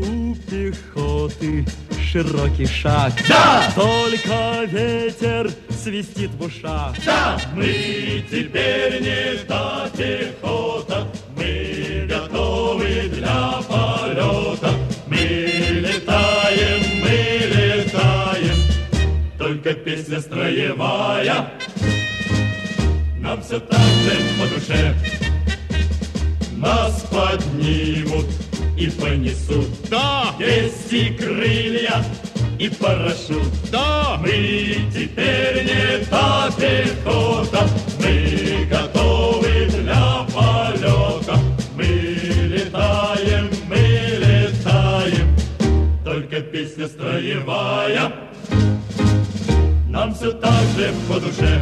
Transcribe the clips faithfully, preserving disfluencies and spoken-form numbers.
У пехоты широкий шаг. Да! Только ветер свистит в ушах. Да! Мы теперь не та пехота, мы готовы для полета. Мы летаем, мы летаем, только песня строевая нам все так же по душе. Нас поднимут и понесут. Да! Есть и крылья, и парашют. Да! Мы теперь не та пехота, мы готовы для полета. Мы летаем, мы летаем, только песня строевая нам все так же по душе.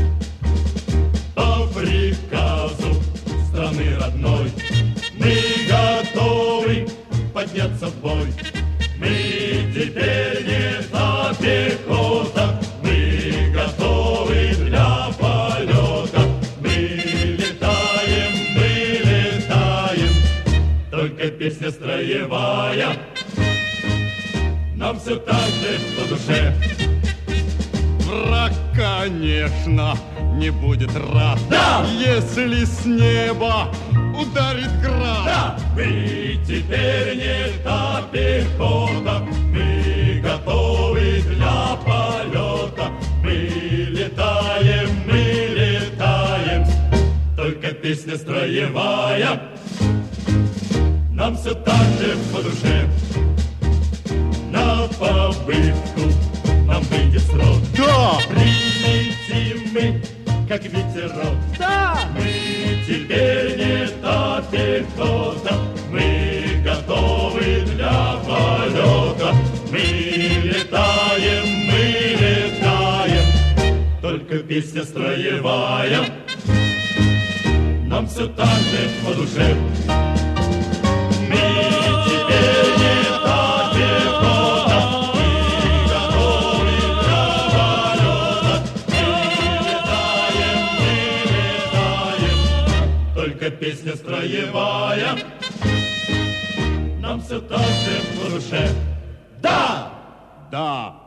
По приказу страны родной мы готовы подняться в бой. Мы теперь не та пехота, мы готовы для полета. Мы летаем, мы летаем, только песня строевая нам все так же по душе. Враг, конечно, не будет рад, да! Если с неба ударит град. Да! Мы теперь не та пехота, мы готовы для полета. Мы летаем, мы летаем, только песня строевая нам все так же по душе. На побывку нам выйдет срок. Да! Прилетим мы, как ветерок. Да! Мы теперь не та пехота, мы готовы для полета. Мы летаем, мы летаем, только песня строевая нам все так же по душе. Песня строевая нам все так же по душе. Да! Да!